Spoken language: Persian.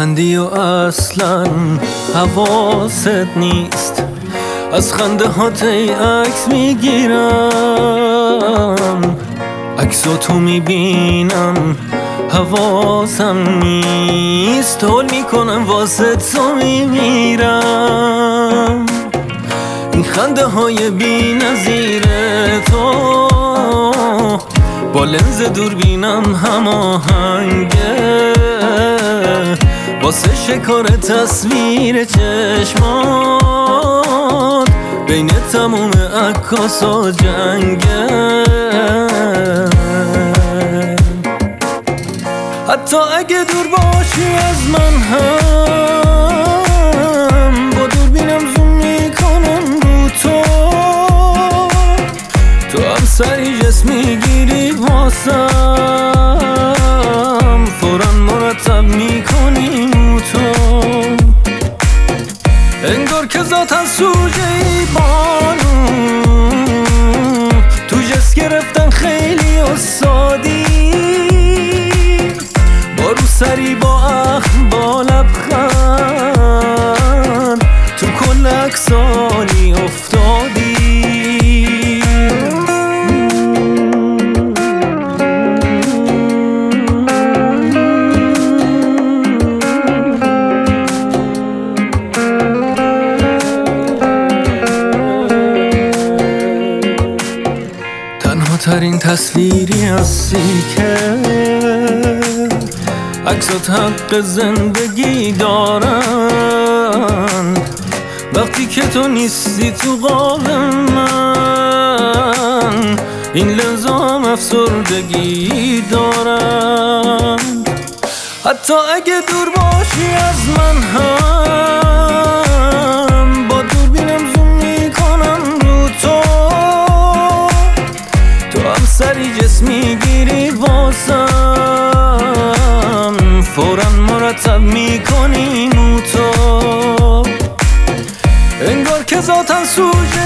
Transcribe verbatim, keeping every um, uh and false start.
میخندی و اصلا حواست نیست، از خنده هات ای عکس میگیرم، عکسو تو میبینم حواسم نیست، حال میکنم واسه تو میمیرم. این خنده های بی نظیر تو با لنز دوربینم هماهنگه، واسه شکار تصویر چشمات بین تموم عکاسا جنگه. حتی اگه دور باشی از من هم با دوربینم زوم میکنم رو تو، تو هم سری جسم میگیری واسم، فوراً مرتب میکنی رو تو، انگار که ذاتن سوژه ای بانو، تو جس گرفتن خیلی استادی، با رو سری با اخم با لبخند تو کل عکسانی افتادی. تنها ترین تصویری هستی که عکسات حق زندگی دارن، وقتی که تو نیستی تو قاب من این لنزام افسردگی دارن. حتی اگه دور باشی از من هم با دوربینم زوم میکنم رو تو، تو هم سری جسم میگیری واسم، فوراً مرتب میکنی رو تو، انگار که ذاتن سوژه